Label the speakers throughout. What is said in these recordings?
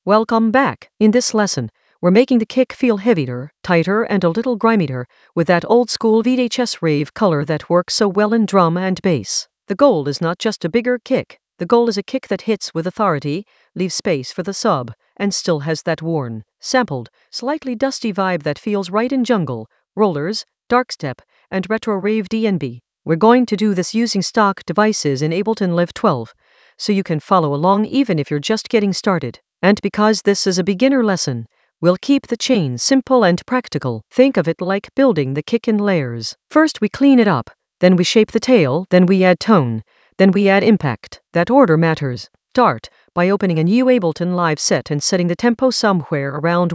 Speaker 1: Welcome back. In this lesson, we're making the kick feel heavier, tighter, and a little grimier with that old school VHS rave color that works so well in drum and bass. The goal is not just a bigger kick. The goal is a kick that hits with authority, leaves space for the sub, and still has that worn, sampled, slightly dusty vibe that feels right in jungle, rollers, darkstep, and retro rave DnB. We're going to do this using stock devices in Ableton Live 12, so you can follow along even if you're just getting started. And because this is a beginner lesson, we'll keep the chain simple and practical. Think of it like building the kick in layers. First we clean it up, then we shape the tail, then we add tone, then we add impact. That order matters. Start by opening a new Ableton Live set and setting the tempo somewhere around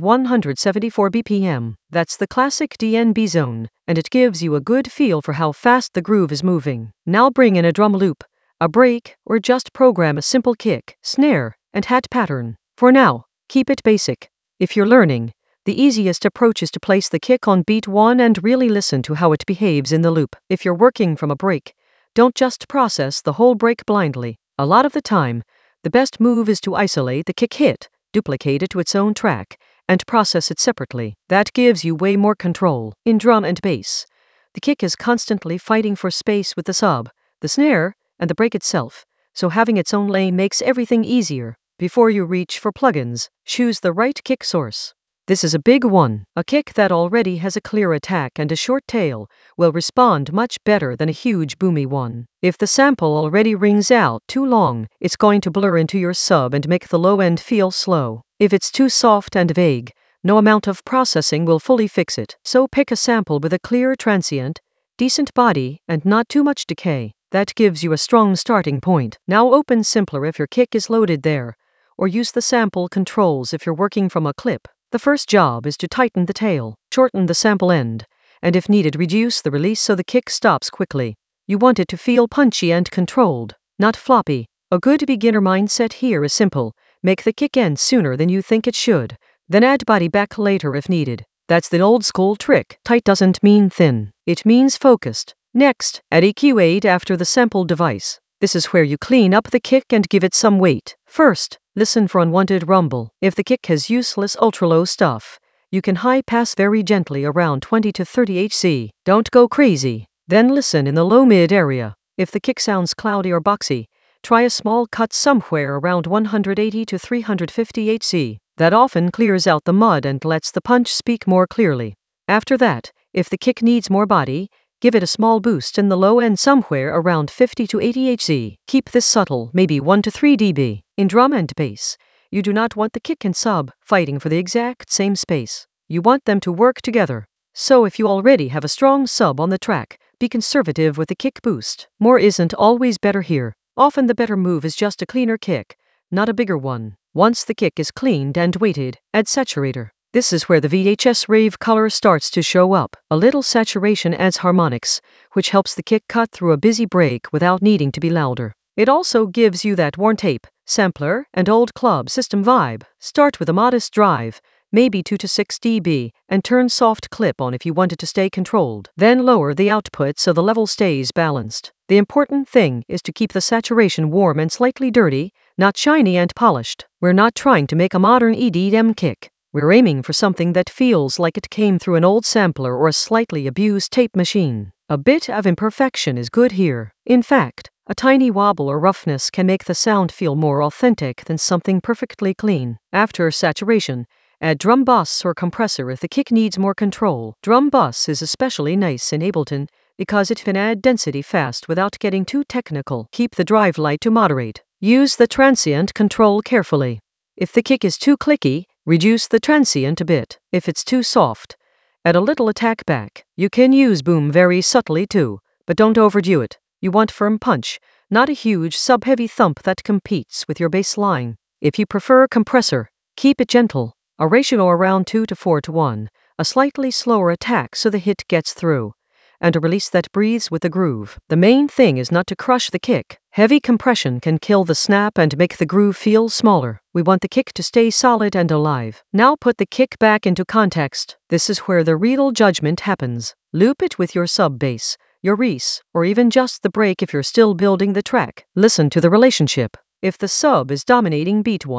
Speaker 1: 174 BPM. That's the classic DnB zone, and it gives you a good feel for how fast the groove is moving. Now bring in a drum loop, a break, or just program a simple kick, snare, and hat pattern. For now, keep it basic. If you're learning, the easiest approach is to place the kick on beat 1 and really listen to how it behaves in the loop. If you're working from a break, don't just process the whole break blindly. A lot of the time, the best move is to isolate the kick hit, duplicate it to its own track, and process it separately. That gives you way more control. In drum and bass, the kick is constantly fighting for space with the sub, the snare, and the break itself, so having its own lane makes everything easier. Before you reach for plugins, choose the right kick source. This is a big one. A kick that already has a clear attack and a short tail will respond much better than a huge boomy one. If the sample already rings out too long, it's going to blur into your sub and make the low end feel slow. If it's too soft and vague, no amount of processing will fully fix it. So pick a sample with a clear transient, decent body, and not too much decay. That gives you a strong starting point. Now open Simpler if your kick is loaded there, or use the sample controls if you're working from a clip. The first job is to tighten the tail, shorten the sample end, and if needed reduce the release so the kick stops quickly. You want it to feel punchy and controlled, not floppy. A good beginner mindset here is simple. Make the kick end sooner than you think it should, then add body back later if needed. That's the old school trick. Tight doesn't mean thin. It means focused. Next, add EQ8 after the sample device. This is where you clean up the kick and give it some weight. First, listen for unwanted rumble. If the kick has useless ultra-low stuff, you can high pass very gently around 20 to 30 Hz. Don't go crazy. Then listen in the low-mid area. If the kick sounds cloudy or boxy, try a small cut somewhere around 180 to 350 Hz. That often clears out the mud and lets the punch speak more clearly. After that, if the kick needs more body, give it a small boost in the low end somewhere around 50 to 80 Hz. Keep this subtle, maybe 1 to 3 dB. In drum and bass, you do not want the kick and sub fighting for the exact same space. You want them to work together. So if you already have a strong sub on the track, be conservative with the kick boost. More isn't always better here. Often the better move is just a cleaner kick, not a bigger one. Once the kick is cleaned and weighted, add saturator. This is where the VHS rave color starts to show up. A little saturation adds harmonics, which helps the kick cut through a busy break without needing to be louder. It also gives you that worn tape, sampler, and old club system vibe. Start with a modest drive, maybe 2 to 6 dB, and turn soft clip on if you want it to stay controlled. Then lower the output so the level stays balanced. The important thing is to keep the saturation warm and slightly dirty, not shiny and polished. We're not trying to make a modern EDM kick. We're aiming for something that feels like it came through an old sampler or a slightly abused tape machine. A bit of imperfection is good here. In fact, a tiny wobble or roughness can make the sound feel more authentic than something perfectly clean. After saturation, add drum bus or compressor if the kick needs more control. Drum bus is especially nice in Ableton because it can add density fast without getting too technical. Keep the drive light to moderate. Use the transient control carefully. If the kick is too clicky, reduce the transient a bit. If it's too soft, add a little attack back. You can use boom very subtly too, but don't overdo it. You want firm punch, not a huge sub-heavy thump that competes with your bass line. If you prefer compressor, keep it gentle, a ratio around 2 to 4 to 1, a slightly slower attack so the hit gets through, and a release that breathes with the groove. The main thing is not to crush the kick. Heavy compression can kill the snap and make the groove feel smaller. We want the kick to stay solid and alive. Now put the kick back into context. This is where the real judgment happens. Loop it with your sub bass, your res, or even just the break if you're still building the track. Listen to the relationship. If the sub is dominating beat 1,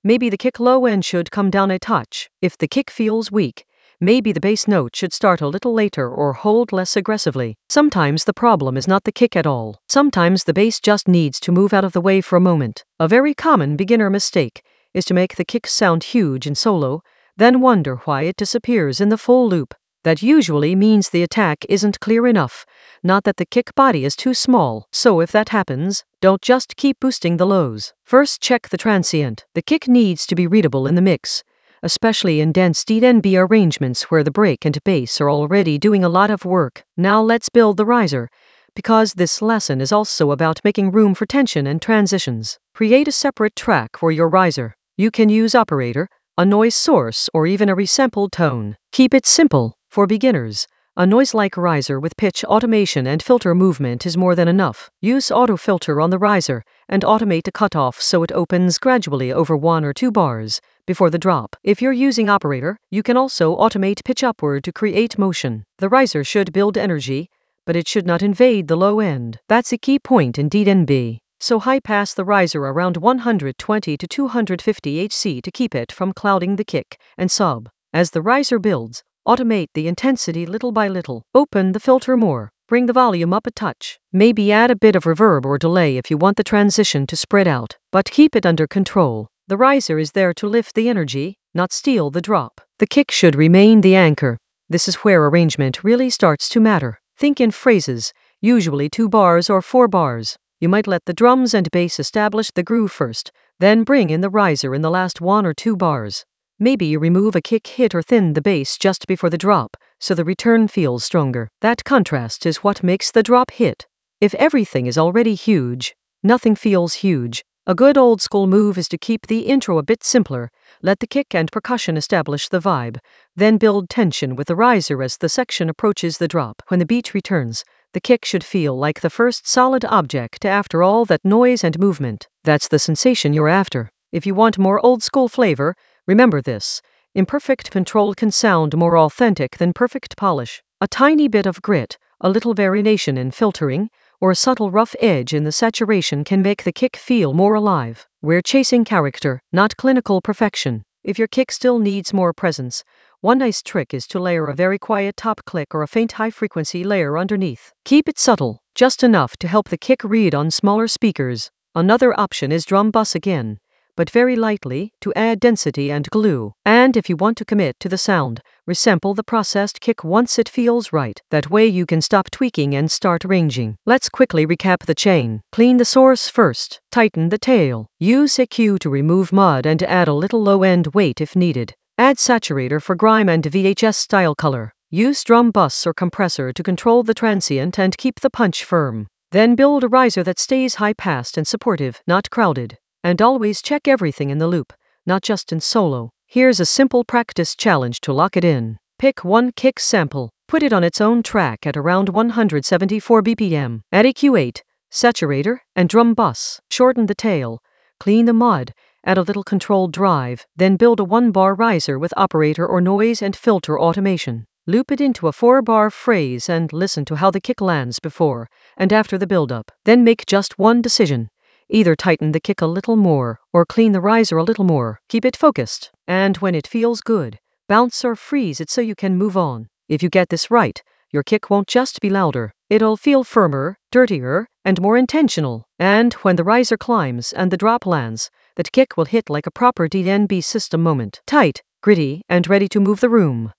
Speaker 1: maybe the kick low end should come down a touch. If the kick feels weak, maybe the bass note should start a little later or hold less aggressively. Sometimes the problem is not the kick at all. Sometimes the bass just needs to move out of the way for a moment. A very common beginner mistake is to make the kick sound huge in solo, then wonder why it disappears in the full loop. That usually means the attack isn't clear enough, not that the kick body is too small. So if that happens, don't just keep boosting the lows. First check the transient. The kick needs to be readable in the mix, especially in dense DNB arrangements where the break and bass are already doing a lot of work. Now let's build the riser, because this lesson is also about making room for tension and transitions. Create a separate track for your riser. You can use operator, a noise source, or even a resampled tone. Keep it simple. For beginners, a noise-like riser with pitch automation and filter movement is more than enough. Use auto filter on the riser and automate the cutoff so it opens gradually over 1 or 2 bars before the drop. If you're using operator, you can also automate pitch upward to create motion. The riser should build energy, but it should not invade the low end. That's a key point in DNB. So high pass the riser around 120 to 250 Hz to keep it from clouding the kick and sub. As the riser builds, automate the intensity little by little. Open the filter more. Bring the volume up a touch. Maybe add a bit of reverb or delay if you want the transition to spread out, but keep it under control. The riser is there to lift the energy, not steal the drop. The kick should remain the anchor. This is where arrangement really starts to matter. Think in phrases, usually 2 bars or 4 bars. You might let the drums and bass establish the groove first, then bring in the riser in the last 1 or 2 bars. Maybe you remove a kick hit or thin the bass just before the drop, so the return feels stronger. That contrast is what makes the drop hit. If everything is already huge, nothing feels huge. A good old school move is to keep the intro a bit simpler, let the kick and percussion establish the vibe, then build tension with the riser as the section approaches the drop. When the beat returns, the kick should feel like the first solid object after all that noise and movement. That's the sensation you're after. If you want more old school flavor, remember this: imperfect control can sound more authentic than perfect polish. A tiny bit of grit, a little variation in filtering, or a subtle rough edge in the saturation can make the kick feel more alive. We're chasing character, not clinical perfection. If your kick still needs more presence, one nice trick is to layer a very quiet top click or a faint high-frequency layer underneath. Keep it subtle, just enough to help the kick read on smaller speakers. Another option is drum bus again, but very lightly, to add density and glue. And if you want to commit to the sound, resample the processed kick once it feels right. That way you can stop tweaking and start arranging. Let's quickly recap the chain. Clean the source first. Tighten the tail. Use EQ to remove mud and add a little low-end weight if needed. Add saturator for grime and VHS style color. Use drum bus or compressor to control the transient and keep the punch firm. Then build a riser that stays high-passed and supportive, not crowded. And always check everything in the loop, not just in solo. Here's a simple practice challenge to lock it in. Pick one kick sample, put it on its own track at around 174 BPM. Add EQ8, saturator, and drum bus. Shorten the tail, clean the mud, add a little controlled drive, then build a 1-bar riser with operator or noise and filter automation. Loop it into a 4-bar phrase and listen to how the kick lands before and after the build-up. Then make just one decision. Either tighten the kick a little more, or clean the riser a little more. Keep it focused, and when it feels good, bounce or freeze it so you can move on. If you get this right, your kick won't just be louder. It'll feel firmer, dirtier, and more intentional. And when the riser climbs and the drop lands, that kick will hit like a proper DNB system moment. Tight, gritty, and ready to move the room.